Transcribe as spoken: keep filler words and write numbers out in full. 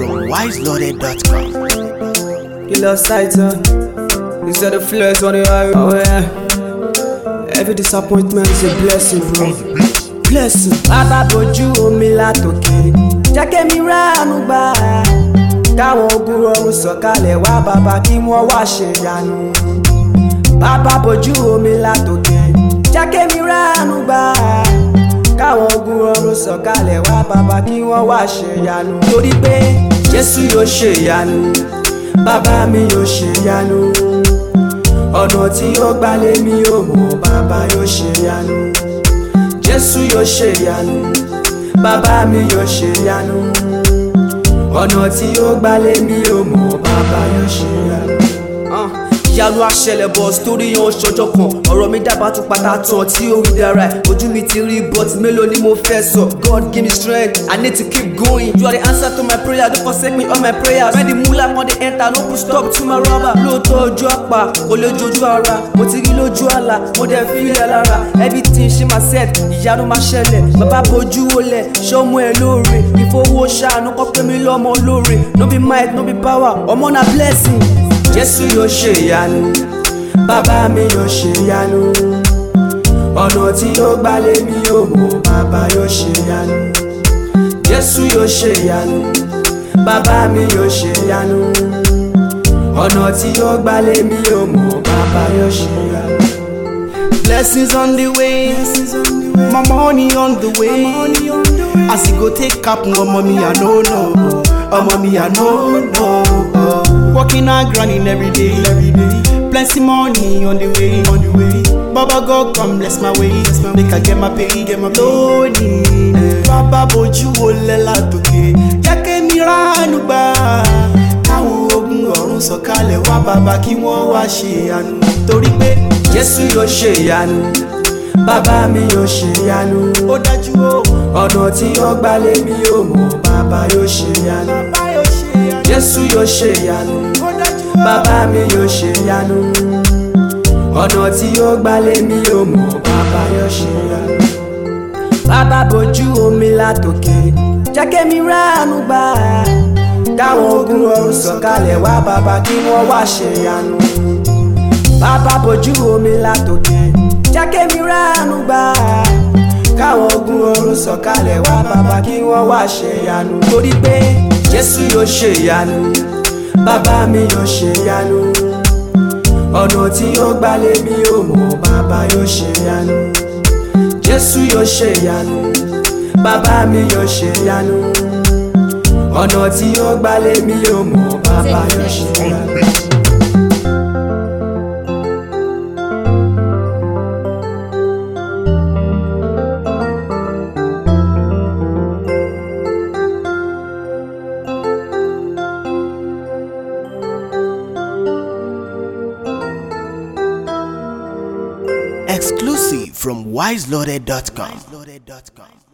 from wise loaded dot com. Killer sight, son. These are the flares on the highway. Oh yeah. Every disappointment is a blessing, bro. Blessing. Baba bojú omi látòkè, jẹ́ kémi ránu gbà. Káwọn ogun ọ̀run sọ̀kalẹ̀ wá bàbá kí wọ́n wá ṣe ìyanu. Baba bojú omi látòkè, jẹ́ kémi ránu gbà. Káwọn ogun ọ̀run sọ̀kalẹ̀ wá bàbá kí wọ́n wá ṣe ìyanu. Torí pé Jésù yóò ṣe ìyanu, bàbá mi yóò ṣe ìyanu. Ọ̀nà tí ó gbà lé mi ò mọ̀, bàbá yóò ṣe ìyanu. Jésù yóò ṣe ìyanu, bàbá mi yóò ṣe ìyanu. Ọ̀nà tí ó gbà lé mi ò mọ̀, bàbá yóò ṣe ìyanu. Ìyanu àṣẹlẹ̀ bọ̀ sítórí yan ṣọjọ́ kan. Ọ̀rọ̀ mi dábàá tún pátá tán tí ó rí dára ẹ̀. Ojú mi ti rí but mélòó ni mo fẹ́ sọ. God give me strength, I need to keep going. You are the answer to my prayer, don't forsake me all my prayers. When the moolah wan dey enter, no put stop to my rubber. Lóòótọ́ ojú àpá, kò lè jojú ara. Mo ti rí lójú àlá, mo dẹ̀ fi ilẹ̀ lára. Everything ṣe máa set, ìyanu máa ṣẹlẹ̀. Bàbá bojú wọlé, ṣọ́mú ẹ lóore. Ìfowó ṣàánú kọ́ pé mi lọ́mọ lóore. No be might, no be power, ọmọ na blessing. Jésù yóò ṣe ìyanu, bàbá mi yóò ṣe ìyanu. Ọ̀nà tí ó gbà lé mi ò mọ̀, bàbá yóò ṣe ìyanu. Jésù yóò ṣe ìyanu, bàbá mi yóò ṣe ìyanu. Ọ̀nà tí ó gbà lé mi ò mọ̀, bàbá yóò ṣe ìyanu. Blessings on the way, my money on the way. As you go take cap, oh mommy I know no, oh mommy I know no. Working and grinding every day, every day. Plenty money on the way, on the way. Baba God come bless my way, make I get my pay, get my money. Baba bojú wọlé látòkè, jẹ́ kémi ránu gbà. Káwọn ogun ọ̀run sọ̀kalẹ̀ wá bàbá kí wọ́n wá ṣe ìyanu. Torí pé Jésù yóò ṣe ìyanu, bàbá mi yóò ṣe ìyanu. ó dájú o, Ọ̀nà tí ó gbà lé mi ò mọ̀, bàbá yóò ṣe ìyanu. bàbá yóò ṣe ìyanu. Jésù yóò ṣe ìyanu, ó dájú o, bàbá mi yóò ṣe ìyanu. Ọ̀nà tí ó gbà lé mi ò mọ̀, bàbá yóò ṣe ìyanu. Bàbá bojú omi látòkè, jẹ́ kémi ránu gbà. Káwọn ogun ọ̀run sọ̀kalẹ̀ wá bàbá kí wọ́n wá ṣe ìyanu. Bàbá bojú omi látòkè, jẹ́ kémi ránu gbà. Káwọn ogun ọ̀run sọ̀kalẹ̀ wá bàbá kí wọ́n wá ṣe ìyanu. Torí pé Jésù yóò ṣe ìyanu, bàbá mi yóò ṣe ìyanu. Ọ̀nà tí ó gbà lé mi ò mọ̀, bàbá yóò ṣe ìyanu. Jésù yóò ṣe ìyanu, bàbá mi yóò ṣe ìyanu. Ọ̀nà tí ó gbà lé mi ò mọ̀, bàbá yóò ṣe ìyanu. Exclusive from wise loaded dot com.